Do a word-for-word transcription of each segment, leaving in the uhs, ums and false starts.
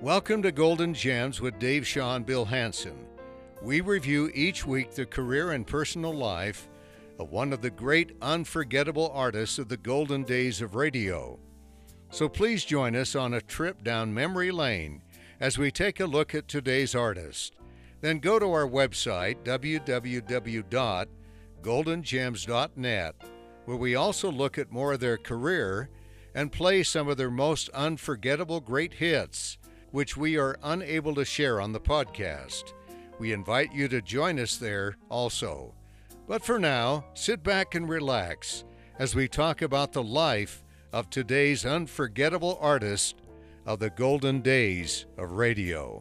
Welcome to Golden Gems with Dave Shaw and Bill Hansen. We review each week the career and personal life of one of the great unforgettable artists of the golden days of radio. So please join us on a trip down memory lane as we take a look at today's artist. Then go to our website, w w w dot golden gems dot net, where we also look at more of their career and play some of their most unforgettable great hits, which we are unable to share on the podcast. We invite you to join us there also. But for now, sit back and relax as we talk about the life of today's unforgettable artist of the golden days of radio.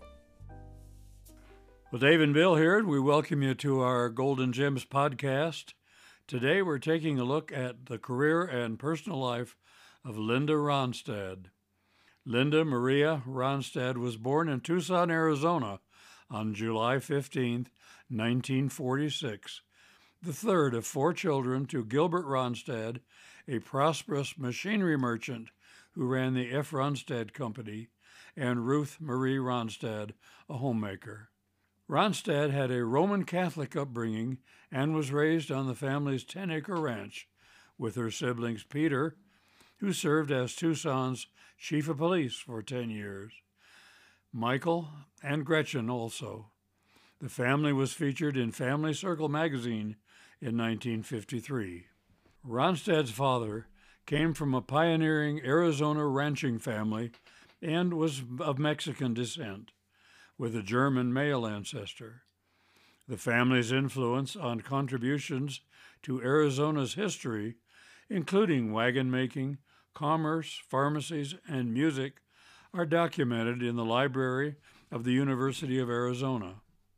Well, Dave and Bill here, and we welcome you to our Golden Gems podcast. Today we're taking a look at the career and personal life of Linda Ronstadt. Linda Maria Ronstadt was born in Tucson, Arizona on July fifteenth, nineteen forty-six, the third of four children to Gilbert Ronstadt, a prosperous machinery merchant who ran the F. Ronstadt Company, and Ruth Marie Ronstadt, a homemaker. Ronstadt had a Roman Catholic upbringing and was raised on the family's ten-acre ranch with her siblings Peter, who served as Tucson's chief of police for ten years, Michael, and Gretchen also. The family was featured in Family Circle magazine in nineteen fifty-three. Ronstadt's father came from a pioneering Arizona ranching family and was of Mexican descent, with a German male ancestor. The family's influence on contributions to Arizona's history, including wagon making, commerce, pharmacies, and music, are documented in the library of the University of Arizona.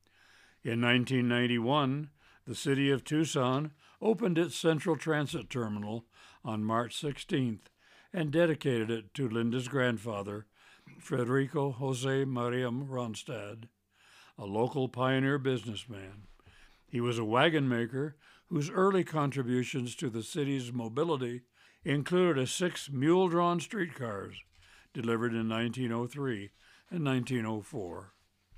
In nineteen ninety-one, the city of Tucson opened its Central Transit Terminal on March sixteenth and dedicated it to Linda's grandfather, Federico Jose Maria Ronstadt, a local pioneer businessman. He was a wagon maker whose early contributions to the city's mobility included a six mule-drawn streetcars delivered in nineteen oh three and nineteen oh four.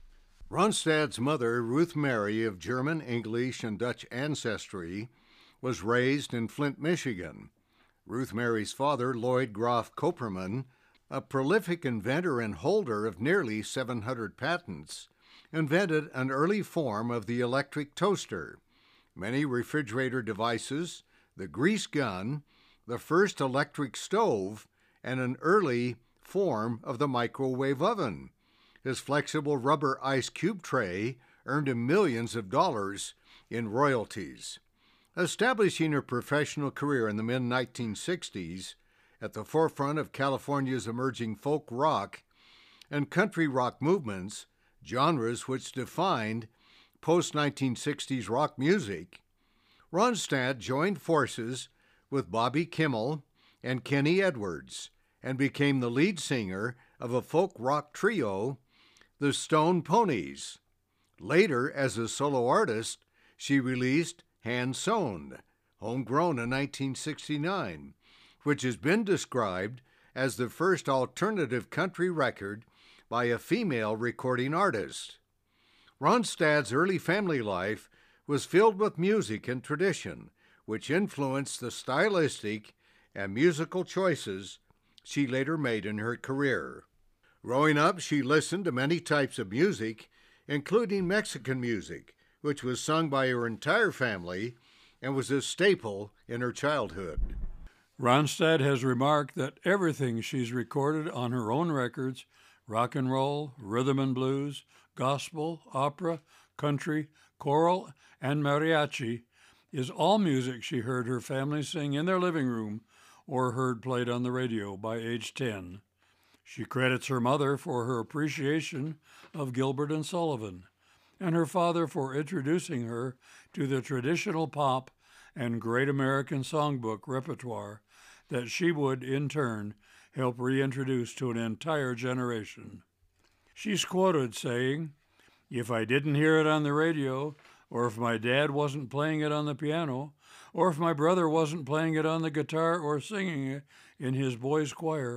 Ronstadt's mother, Ruth Mary, of German, English, and Dutch ancestry, was raised in Flint, Michigan. Ruth Mary's father, Lloyd Groff Coperman, a prolific inventor and holder of nearly seven hundred patents, invented an early form of the electric toaster, many refrigerator devices, the grease gun, the first electric stove, and an early form of the microwave oven. His flexible rubber ice cube tray earned him millions of dollars in royalties. Establishing a professional career in the mid nineteen sixties at the forefront of California's emerging folk rock and country rock movements, genres which defined post nineteen sixties rock music, Ronstadt joined forces with Bobby Kimmel and Kenny Edwards and became the lead singer of a folk rock trio, the Stone Ponies. Later, as a solo artist, she released Hand Sewn, homegrown in nineteen sixty-nine, which has been described as the first alternative country record by a female recording artist. Ronstadt's early family life was filled with music and tradition, which influenced the stylistic and musical choices she later made in her career. Growing up, she listened to many types of music, including Mexican music, which was sung by her entire family and was a staple in her childhood. Ronstadt has remarked that everything she's recorded on her own records, rock and roll, rhythm and blues, gospel, opera, country, choral, and mariachi, is all music she heard her family sing in their living room or heard played on the radio by age ten. She credits her mother for her appreciation of Gilbert and Sullivan, and her father for introducing her to the traditional pop and Great American Songbook repertoire that she would, in turn, help reintroduce to an entire generation. She's quoted saying, "If I didn't hear it on the radio, or if my dad wasn't playing it on the piano, or if my brother wasn't playing it on the guitar or singing it in his boys' choir,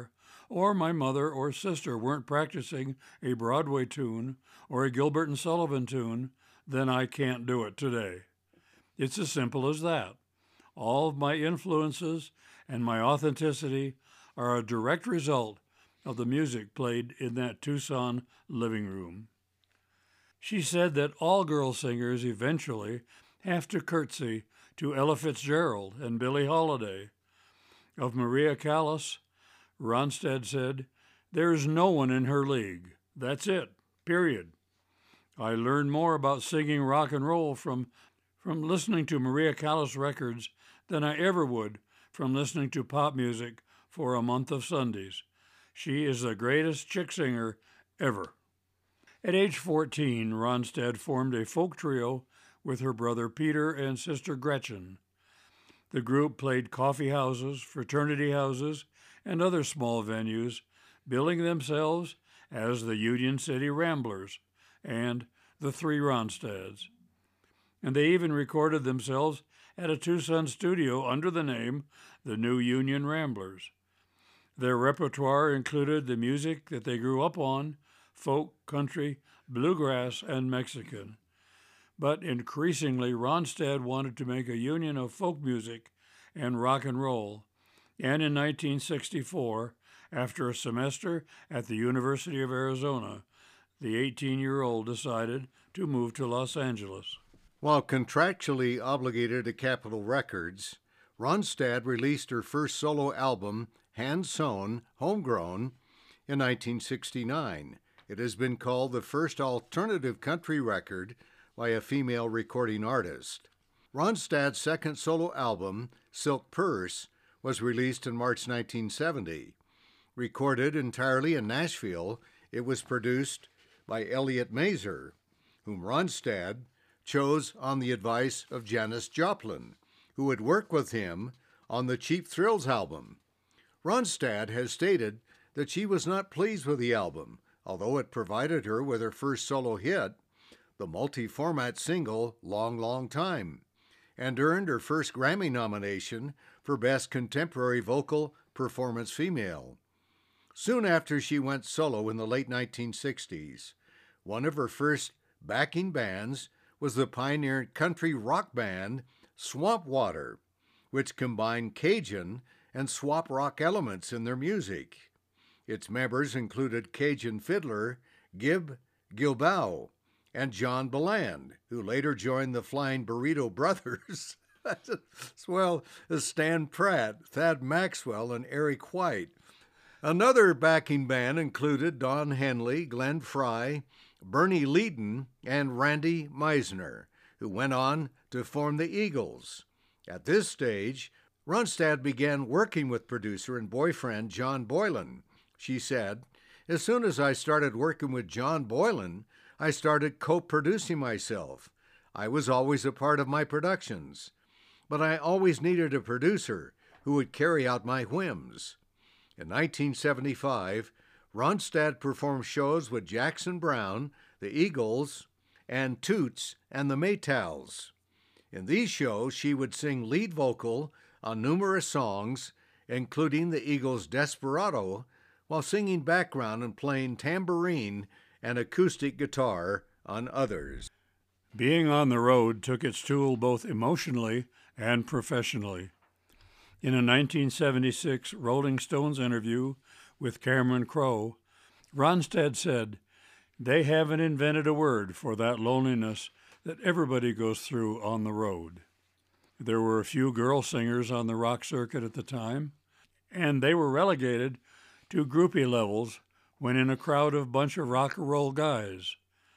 or my mother or sister weren't practicing a Broadway tune or a Gilbert and Sullivan tune, then I can't do it today. It's as simple as that. All of my influences and my authenticity are a direct result of the music played in that Tucson living room. She said that all girl singers eventually have to curtsy to Ella Fitzgerald and Billie Holiday. Of Maria Callas, Ronstadt said, "There's no one in her league. That's it, period. I learned more about singing rock and roll from, from listening to Maria Callas records than I ever would from listening to pop music for a month of Sundays. She is the greatest chick singer ever." At age fourteen, Ronstadt formed a folk trio with her brother Peter and sister Gretchen. The group played coffee houses, fraternity houses, and other small venues, billing themselves as the Union City Ramblers and the Three Ronstadts. And they even recorded themselves at a Tucson studio under the name the New Union Ramblers. Their repertoire included the music that they grew up on, folk, country, bluegrass, and Mexican. But increasingly, Ronstadt wanted to make a union of folk music and rock and roll, and in nineteen sixty-four, after a semester at the University of Arizona, the eighteen-year-old decided to move to Los Angeles. While contractually obligated to Capitol Records, Ronstadt released her first solo album, Hand-Sewn, Homegrown, in nineteen sixty-nine. It has been called the first alternative country record by a female recording artist. Ronstadt's second solo album, Silk Purse, was released in March nineteen seventy. Recorded entirely in Nashville, it was produced by Elliot Mazer, whom Ronstadt chose on the advice of Janis Joplin, who had worked with him on the Cheap Thrills album. Ronstadt has stated that she was not pleased with the album, although it provided her with her first solo hit, the multi-format single Long, Long Time, and earned her first Grammy nomination for Best Contemporary Vocal Performance Female. Soon after she went solo in the late nineteen sixties, one of her first backing bands was the pioneer country rock band Swamp Water, which combined Cajun and swap rock elements in their music. Its members included Cajun fiddler Gib Gilboa and John Beland, who later joined the Flying Burrito Brothers, as well as Stan Pratt, Thad Maxwell, and Eric White. Another backing band included Don Henley, Glenn Frey, Bernie Leadon, and Randy Meisner, who went on to form the Eagles. At this stage, Ronstadt began working with producer and boyfriend John Boylan. She said, "As soon as I started working with John Boylan, I started co-producing myself. I was always a part of my productions, but I always needed a producer who would carry out my whims." In nineteen seventy-five, Ronstadt performed shows with Jackson Browne, the Eagles, and Toots and the Maytals. In these shows, she would sing lead vocal on numerous songs, including the Eagles' Desperado, while singing background and playing tambourine and acoustic guitar on others. Being on the road took its toll both emotionally and professionally. In a nineteen seventy-six Rolling Stones interview with Cameron Crowe, Ronstadt said, "They haven't invented a word for that loneliness that everybody goes through on the road." There were a few girl singers on the rock circuit at the time, and they were relegated to groupie levels when in a crowd of bunch of rock and roll guys,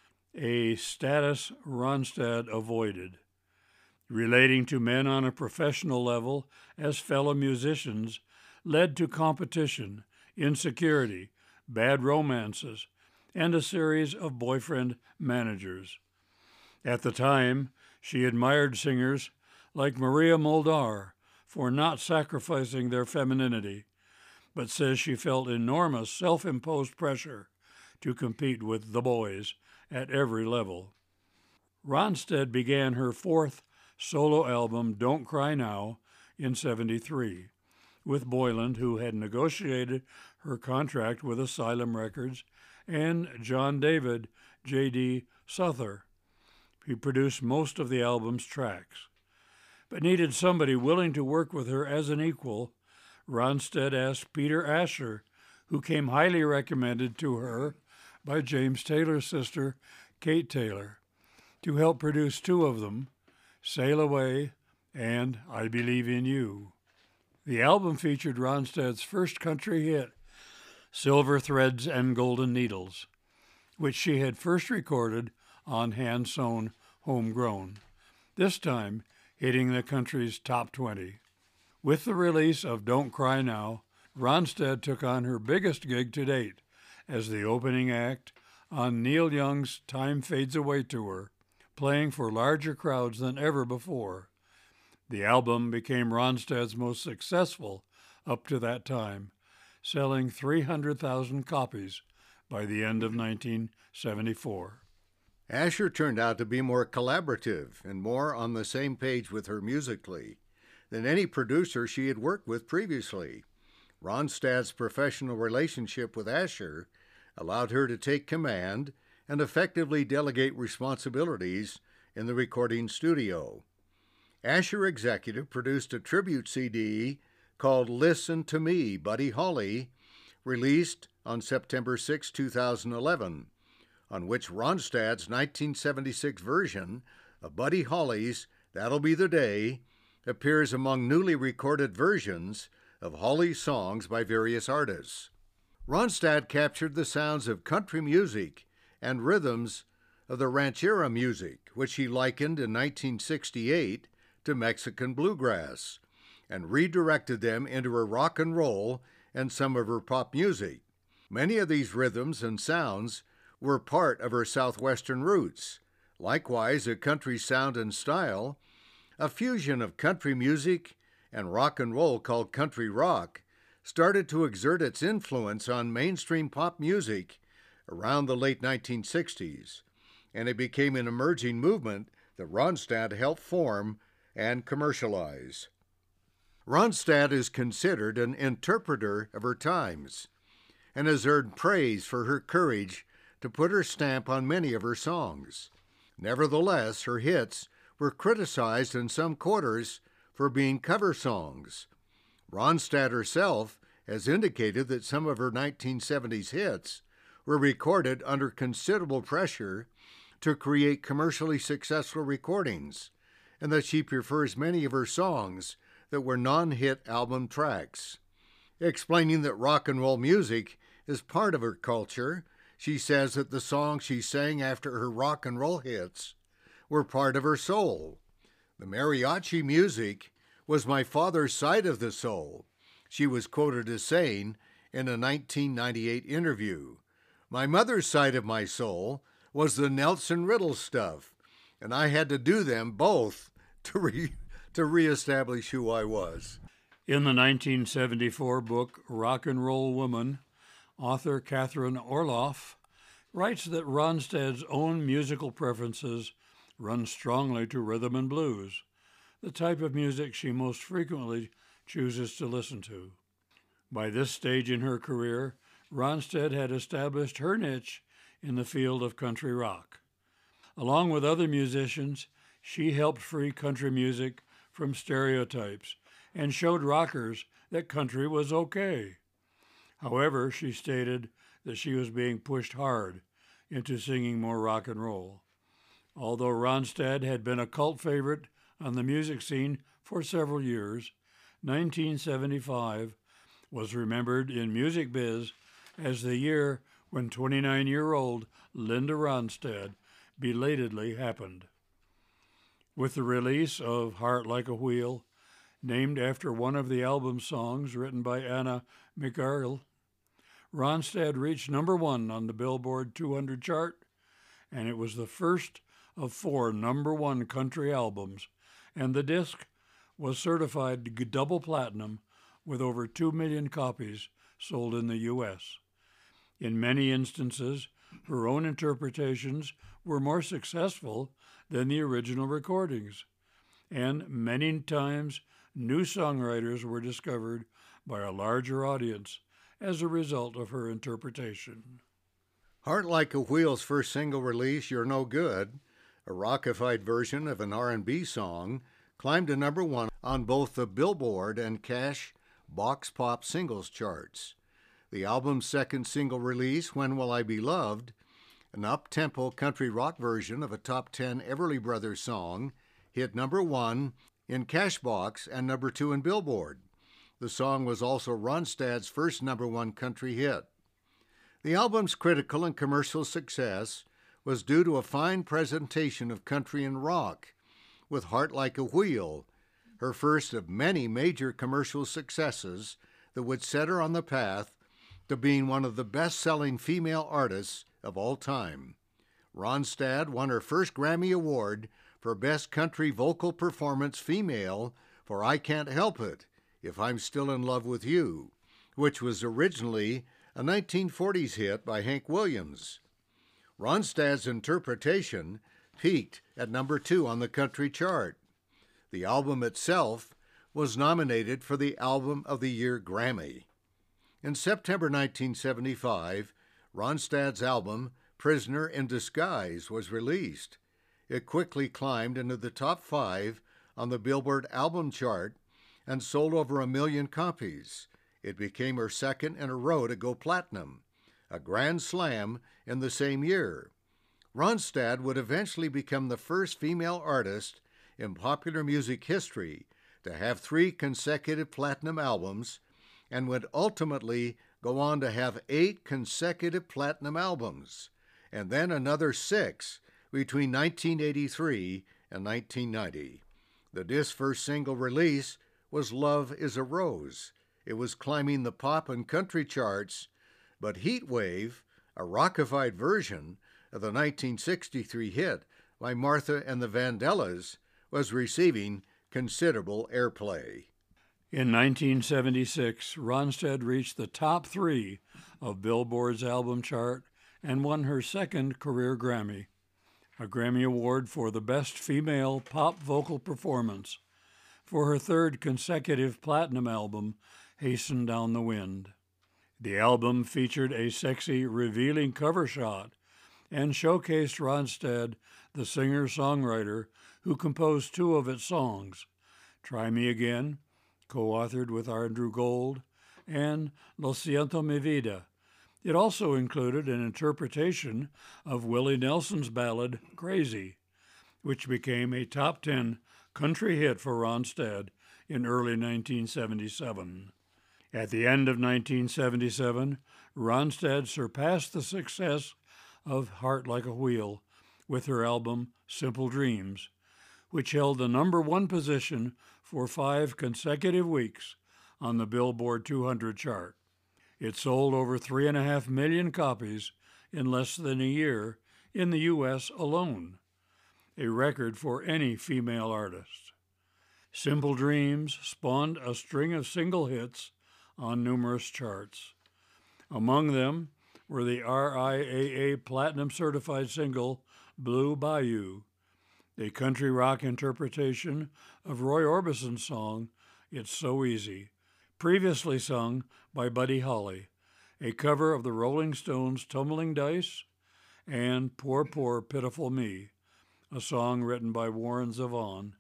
a status Ronstadt avoided. Relating to men on a professional level as fellow musicians led to competition, insecurity, bad romances, and a series of boyfriend managers. At the time, she admired singers like Maria Muldaur for not sacrificing their femininity, but says she felt enormous self-imposed pressure to compete with the boys at every level. Ronstadt began her fourth solo album, Don't Cry Now, in seventy-three, with Boylan, who had negotiated her contract with Asylum Records, and John David J D Souther. He produced most of the album's tracks, but needed somebody willing to work with her as an equal. Ronstadt asked Peter Asher, who came highly recommended to her by James Taylor's sister, Kate Taylor, to help produce two of them, Sail Away and I Believe in You. The album featured Ronstadt's first country hit, Silver Threads and Golden Needles, which she had first recorded on hand-sewn Homegrown, this time hitting the country's top twenty. With the release of Don't Cry Now, Ronstadt took on her biggest gig to date as the opening act on Neil Young's Time Fades Away tour, playing for larger crowds than ever before. The album became Ronstadt's most successful up to that time, selling three hundred thousand copies by the end of nineteen seventy-four. Asher turned out to be more collaborative and more on the same page with her musically than any producer she had worked with previously. Ronstadt's professional relationship with Asher allowed her to take command and effectively delegate responsibilities in the recording studio. Asher Executive produced a tribute C D called Listen to Me, Buddy Holly, released on September sixth, two thousand eleven, on which Ronstadt's nineteen seventy-six version of Buddy Holly's That'll Be the Day appears among newly recorded versions of Holly's songs by various artists. Ronstadt captured the sounds of country music and rhythms of the ranchera music, which he likened in nineteen sixty-eight to Mexican bluegrass, and redirected them into her rock and roll and some of her pop music. Many of these rhythms and sounds were part of her southwestern roots. Likewise, a country sound and style, a fusion of country music and rock and roll called country rock, started to exert its influence on mainstream pop music around the late nineteen sixties, and it became an emerging movement that Ronstadt helped form and commercialize. Ronstadt is considered an interpreter of her times and has earned praise for her courage to put her stamp on many of her songs. Nevertheless, her hits were criticized in some quarters for being cover songs. Ronstadt herself has indicated that some of her nineteen seventies hits were recorded under considerable pressure to create commercially successful recordings, and that she prefers many of her songs that were non-hit album tracks. Explaining that rock and roll music is part of her culture, she says that the songs she sang after her rock and roll hits were part of her soul. The mariachi music was my father's side of the soul, she was quoted as saying in a nineteen ninety-eight interview. My mother's side of my soul was the Nelson Riddle stuff, and I had to do them both to re- to reestablish who I was. In the nineteen seventy-four book Rock and Roll Woman, author Catherine Orloff writes that Ronstadt's own musical preferences run strongly to rhythm and blues, the type of music she most frequently chooses to listen to. By this stage in her career, Ronstadt had established her niche in the field of country rock. Along with other musicians, she helped free country music from stereotypes and showed rockers that country was okay. However, she stated that she was being pushed hard into singing more rock and roll. Although Ronstadt had been a cult favorite on the music scene for several years, nineteen seventy-five was remembered in music biz as the year when twenty-nine-year-old Linda Ronstadt belatedly happened. With the release of Heart Like a Wheel, named after one of the album's songs written by Anna McArdle, Ronstadt reached number one on the Billboard two hundred chart, and it was the first of four number one country albums, and the disc was certified double platinum with over two million copies sold in the U S. In many instances, her own interpretations were more successful than the original recordings, and many times new songwriters were discovered by a larger audience as a result of her interpretation. Heart Like a Wheel's first single release, You're No Good, a rockified version of an R and B song, climbed to number one on both the Billboard and Cash Box Pop singles charts. The album's second single release, When Will I Be Loved, an up-tempo country rock version of a top ten Everly Brothers song, hit number one in Cashbox and number two in Billboard. The song was also Ronstadt's first number one country hit. The album's critical and commercial success was due to a fine presentation of country and rock, with Heart Like a Wheel, her first of many major commercial successes that would set her on the path to being one of the best-selling female artists of all time. Ronstadt won her first Grammy Award for Best Country Vocal Performance Female for I Can't Help It, If I'm Still in Love with You, which was originally a nineteen forties hit by Hank Williams. Ronstadt's interpretation peaked at number two on the country chart. The album itself was nominated for the Album of the Year Grammy. In September nineteen seventy-five, Ronstadt's album, Prisoner in Disguise, was released. It quickly climbed into the top five on the Billboard album chart and sold over a million copies. It became her second in a row to go platinum, a grand slam in the same year. Ronstadt would eventually become the first female artist in popular music history to have three consecutive platinum albums and would ultimately go on to have eight consecutive platinum albums, and then another six between nineteen eighty-three and nineteen ninety. The disc's first single release was Love is a Rose. It was climbing the pop and country charts, but Heat Wave, a rockified version of the nineteen sixty-three hit by Martha and the Vandellas, was receiving considerable airplay. In nineteen seventy-six, Ronstadt reached the top three of Billboard's album chart and won her second career Grammy, a Grammy Award for the Best Female Pop Vocal Performance, for her third consecutive platinum album, Hasten Down the Wind. The album featured a sexy, revealing cover shot and showcased Ronstadt, the singer-songwriter who composed two of its songs, Try Me Again, co-authored with Andrew Gold, and Lo Siento Mi Vida. It also included an interpretation of Willie Nelson's ballad, Crazy, which became a top ten country hit for Ronstadt in early nineteen seventy-seven. At the end of nineteen seventy-seven, Ronstadt surpassed the success of Heart Like a Wheel with her album Simple Dreams, which held the number one position for five consecutive weeks on the Billboard two hundred chart. It sold over three and a half million copies in less than a year in the U S alone, a record for any female artist. Simple Dreams spawned a string of single hits on numerous charts. Among them were the R I A A Platinum Certified single Blue Bayou, a country rock interpretation of Roy Orbison's song It's So Easy, previously sung by Buddy Holly, a cover of the Rolling Stones' Tumbling Dice, and Poor, Poor, Pitiful Me, a song written by Warren Zevon,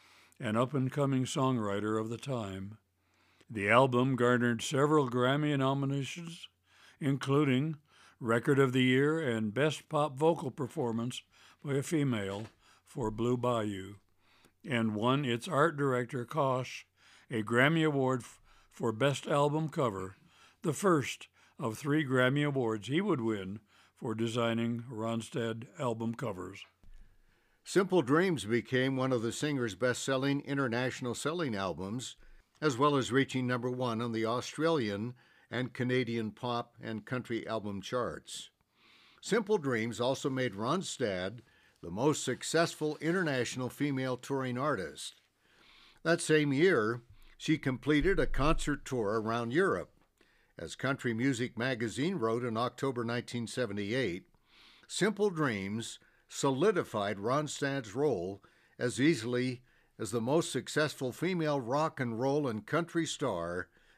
an up-and-coming songwriter of the time. The album garnered several Grammy nominations, including Record of the Year and Best Pop Vocal Performance by a Female for Blue Bayou, and won its art director, Kosh, a Grammy Award for Best Album Cover, the first of three Grammy Awards he would win for designing Ronstadt album covers. Simple Dreams became one of the singer's best-selling international selling albums, as well as reaching number one on the Australian and Canadian pop and country album charts. Simple Dreams also made Ronstadt the most successful international female touring artist. That same year, she completed a concert tour around Europe. As Country Music Magazine wrote in October nineteen seventy-eight, Simple Dreams solidified Ronstadt's role as easily as the most successful female rock and roll and country star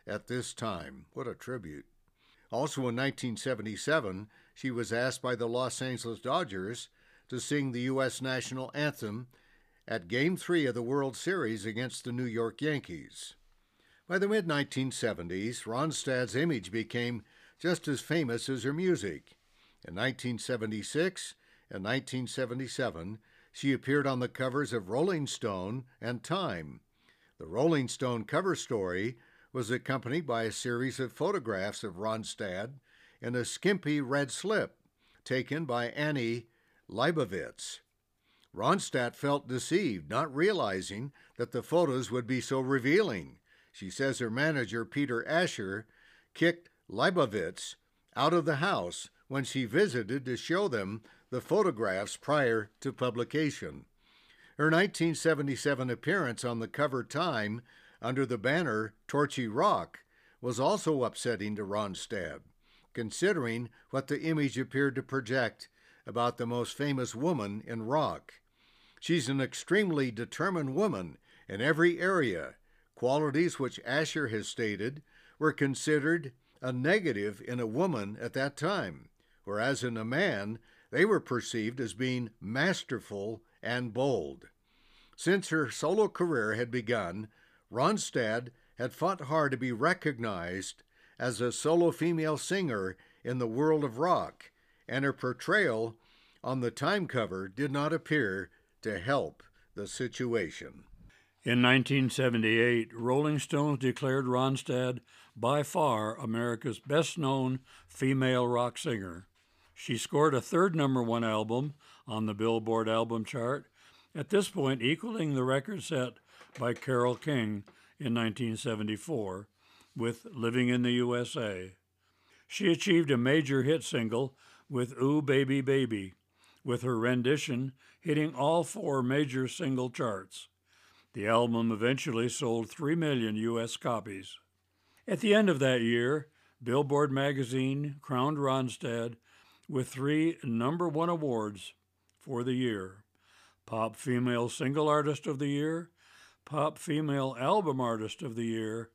at this time. What a tribute. Also in nineteen seventy-seven, she was asked by the Los Angeles Dodgers to sing the U S national anthem at Game three of the World Series against the New York Yankees. By the mid nineteen seventies, Ronstadt's image became just as famous as her music. In nineteen seventy-six and nineteen seventy-seven, she appeared on the covers of Rolling Stone and Time. The Rolling Stone cover story was accompanied by a series of photographs of Ronstadt in a skimpy red slip taken by Annie Leibovitz. Ronstadt felt deceived, not realizing that the photos would be so revealing. She says her manager, Peter Asher, kicked Leibovitz out of the house when she visited to show them the photographs prior to publication. Her nineteen seventy-seven appearance on the cover Time under the banner Torchy Rock was also upsetting to Ronstadt, considering what the image appeared to project about the most famous woman in rock. She's an extremely determined woman in every area, qualities which Asher has stated were considered a negative in a woman at that time, whereas in a man, they were perceived as being masterful and bold. Since her solo career had begun, Ronstadt had fought hard to be recognized as a solo female singer in the world of rock, and her portrayal on the Time cover did not appear to help the situation. In nineteen seventy-eight, Rolling Stones declared Ronstadt by far America's best-known female rock singer. She scored a third number one album on the Billboard album chart, at this point equaling the record set by Carole King in nineteen seventy-four with Living in the U S A. She achieved a major hit single with Ooh Baby Baby, with her rendition hitting all four major single charts. The album eventually sold three million U S copies. At the end of that year, Billboard magazine crowned Ronstadt with three number one awards for the year: Pop Female Single Artist of the Year, Pop Female Album Artist of the Year,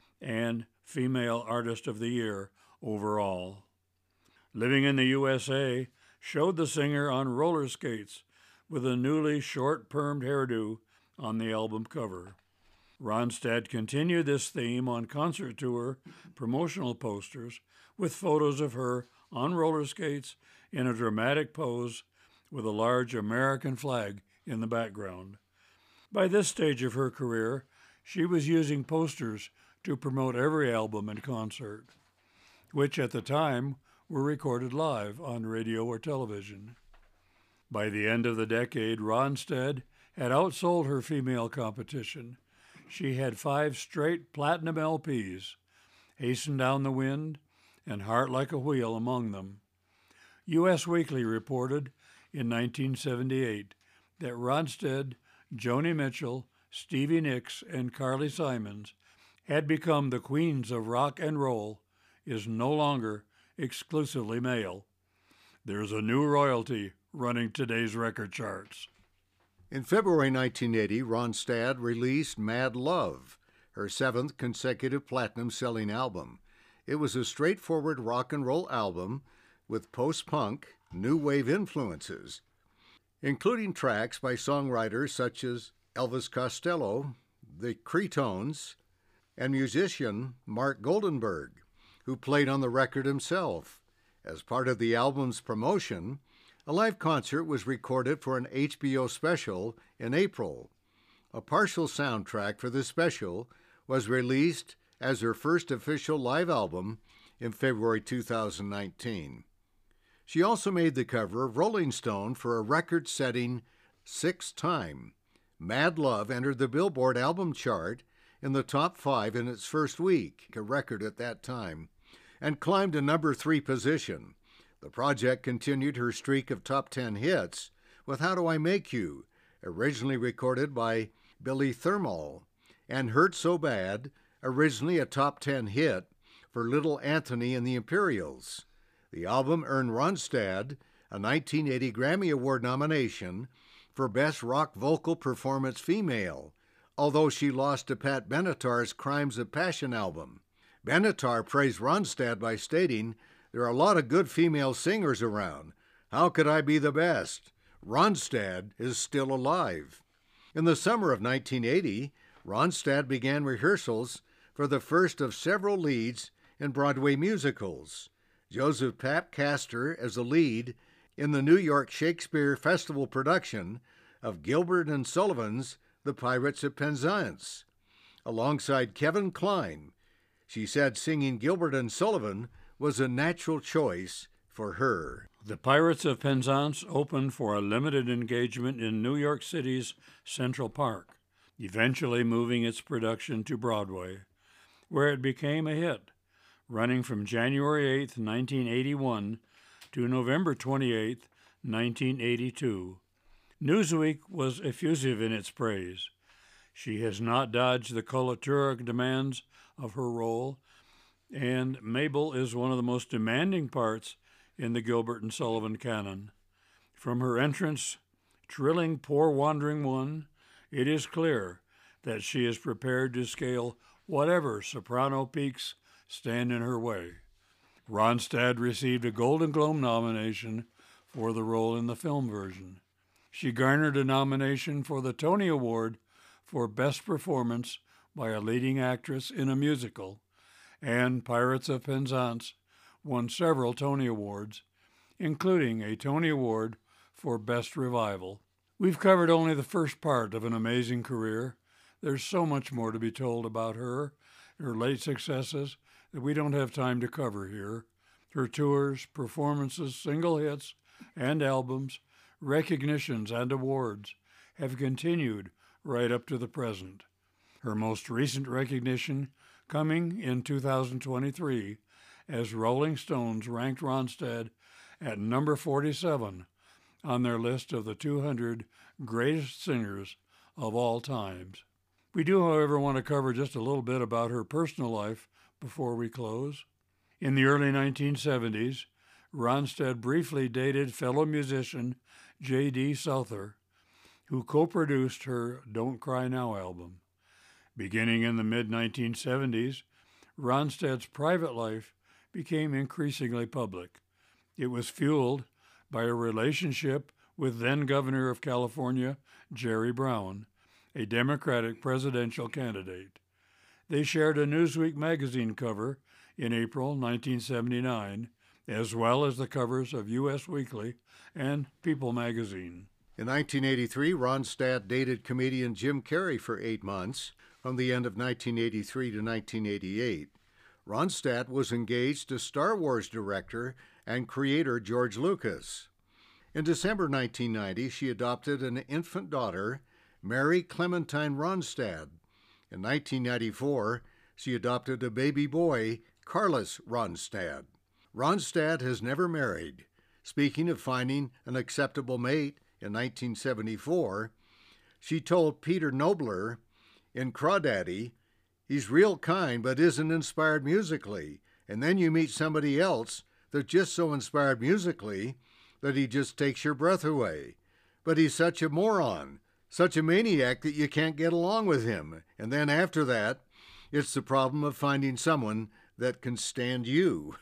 and Female Artist of the Year overall. Living in the U S A showed the singer on roller skates with a newly short-permed hairdo on the album cover. Ronstadt continued this theme on concert tour promotional posters with photos of her on roller skates in a dramatic pose with a large American flag in the background. By this stage of her career, she was using posters to promote every album and concert, which at the time were recorded live on radio or television. By the end of the decade, Ronstadt had outsold her female competition. She had five straight platinum L Ps, Hasten Down the Wind and Heart Like a Wheel among them. U S Weekly reported in nineteen seventy-eight that Ronstadt, Joni Mitchell, Stevie Nicks, and Carly Simons had become the queens of rock and roll, is no longer exclusively male. There's a new royalty running today's record charts. In February nineteen eighty, Ronstadt released Mad Love, her seventh consecutive platinum-selling album. It was a straightforward rock and roll album with post-punk, new wave influences, including tracks by songwriters such as Elvis Costello, the Cretones, and musician Mark Goldenberg, who played on the record himself. As part of the album's promotion, a live concert was recorded for an H B O special in April. A partial soundtrack for the special was released as her first official live album in February two thousand nineteen. She also made the cover of Rolling Stone for a record-setting sixth time. Mad Love entered the Billboard album chart in the top five in its first week, a record at that time, and climbed to number three position. The project continued her streak of top ten hits with How Do I Make You, originally recorded by Billy Thermal, and Hurt So Bad, originally a top ten hit for Little Anthony and the Imperials. The album earned Ronstadt a nineteen eighty Grammy Award nomination for Best Rock Vocal Performance Female, although she lost to Pat Benatar's Crimes of Passion album. Benatar praised Ronstadt by stating, "There are a lot of good female singers around. How could I be the best? Ronstadt is still alive." In the summer of nineteen eighty, Ronstadt began rehearsals for the first of several leads in Broadway musicals. Joseph Pap cast her as a lead in the New York Shakespeare Festival production of Gilbert and Sullivan's The Pirates of Penzance, alongside Kevin Kline. She said singing Gilbert and Sullivan was a natural choice for her. The Pirates of Penzance opened for a limited engagement in New York City's Central Park, eventually moving its production to Broadway, where it became a hit, running from January eighth, nineteen eighty-one to November twenty-eighth, nineteen eighty-two. Newsweek was effusive in its praise. She has not dodged the colouric demands of her role, and Mabel is one of the most demanding parts in the Gilbert and Sullivan canon. From her entrance, trilling Poor Wandering One, it is clear that she is prepared to scale whatever soprano peaks stand in her way. Ronstadt received a Golden Globe nomination for the role in the film version. She garnered a nomination for the Tony Award for Best Performance by a Leading Actress in a Musical, and Pirates of Penzance won several Tony Awards, including a Tony Award for Best Revival. We've covered only the first part of an amazing career. There's so much more to be told about her, her late successes, that we don't have time to cover here. Her tours, performances, single hits, and albums, recognitions, and awards have continued right up to the present. Her most recent recognition coming in two thousand twenty-three, as Rolling Stones ranked Ronstadt at number forty-seven on their list of the two hundred greatest singers of all times. We do, however, want to cover just a little bit about her personal life before we close. In the early nineteen seventies, Ronstadt briefly dated fellow musician J D Souther, who co-produced her Don't Cry Now album. Beginning in the mid nineteen seventies, Ronstadt's private life became increasingly public. It was fueled by a relationship with then-Governor of California, Jerry Brown, a Democratic presidential candidate. They shared a Newsweek magazine cover in April nineteen seventy-nine, as well as the covers of U S Weekly and People magazine. In nineteen eighty-three, Ronstadt dated comedian Jim Carrey for eight months, from the end of nineteen eighty-three to nineteen eighty-eight. Ronstadt was engaged to Star Wars director and creator George Lucas. In December nineteen ninety, she adopted an infant daughter, Mary Clementine Ronstadt. In nineteen ninety-four, she adopted a baby boy, Carlos Ronstadt. Ronstadt has never married. Speaking of finding an acceptable mate, in nineteen seventy-four, she told Peter Nobler in Crawdaddy, "He's real kind but isn't inspired musically, and then you meet somebody else that's just so inspired musically that he just takes your breath away. But he's such a moron, such a maniac that you can't get along with him. And then after that, it's the problem of finding someone that can stand you."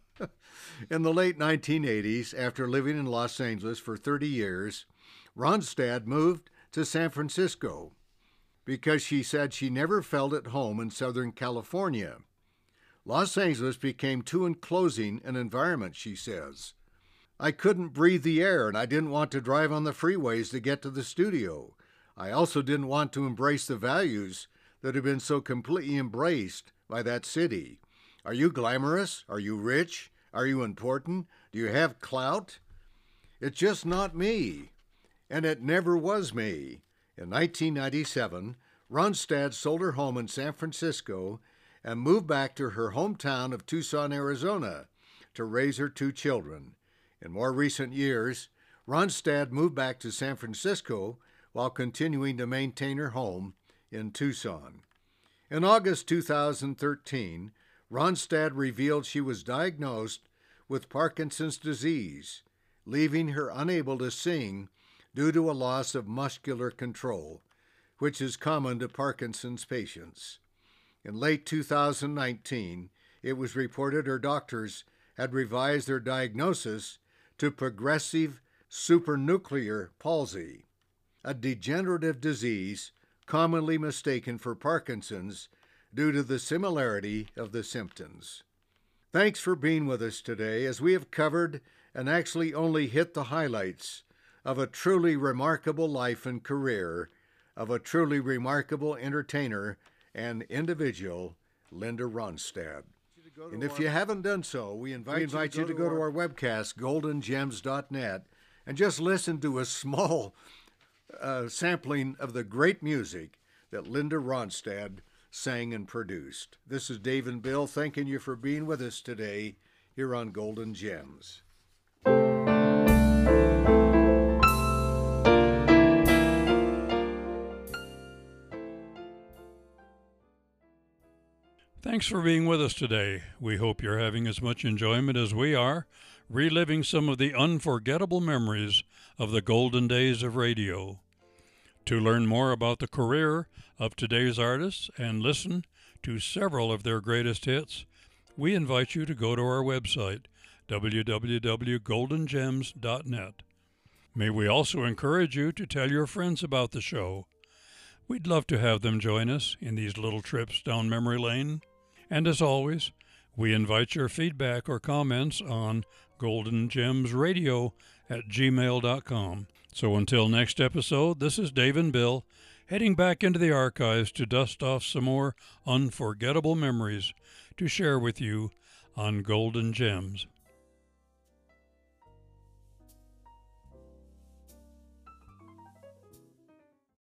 In the late nineteen eighties, after living in Los Angeles for thirty years, Ronstadt moved to San Francisco because she said she never felt at home in Southern California. Los Angeles became too enclosing an environment, she says. "I couldn't breathe the air, and I didn't want to drive on the freeways to get to the studio. I also didn't want to embrace the values that have been so completely embraced by that city. Are you glamorous? Are you rich? Are you important? Do you have clout? It's just not me." And it never was me. In nineteen ninety-seven, Ronstadt sold her home in San Francisco and moved back to her hometown of Tucson, Arizona, to raise her two children. In more recent years, Ronstadt moved back to San Francisco while continuing to maintain her home in Tucson. In August two thousand thirteen, Ronstadt revealed she was diagnosed with Parkinson's disease, leaving her unable to sing due to a loss of muscular control, which is common to Parkinson's patients. In late two thousand nineteen, it was reported her doctors had revised their diagnosis to progressive supranuclear palsy, a degenerative disease commonly mistaken for Parkinson's due to the similarity of the symptoms. Thanks for being with us today as we have covered and actually only hit the highlights of a truly remarkable life and career of a truly remarkable entertainer and individual, Linda Ronstadt. And if you haven't done so, we invite, we invite you to go, you to, go to our webcast, golden gems dot net, and just listen to a small uh, sampling of the great music that Linda Ronstadt sang and produced. This is Dave and Bill thanking you for being with us today here on Golden Gems. Thanks for being with us today. We hope you're having as much enjoyment as we are, reliving some of the unforgettable memories of the golden days of radio. To learn more about the career of today's artists and listen to several of their greatest hits, we invite you to go to our website, w w w dot golden gems dot net. May we also encourage you to tell your friends about the show. We'd love to have them join us in these little trips down memory lane. And as always, we invite your feedback or comments on goldengemsradio at gmail dot com. So until next episode, this is Dave and Bill, heading back into the archives to dust off some more unforgettable memories to share with you on Golden Gems.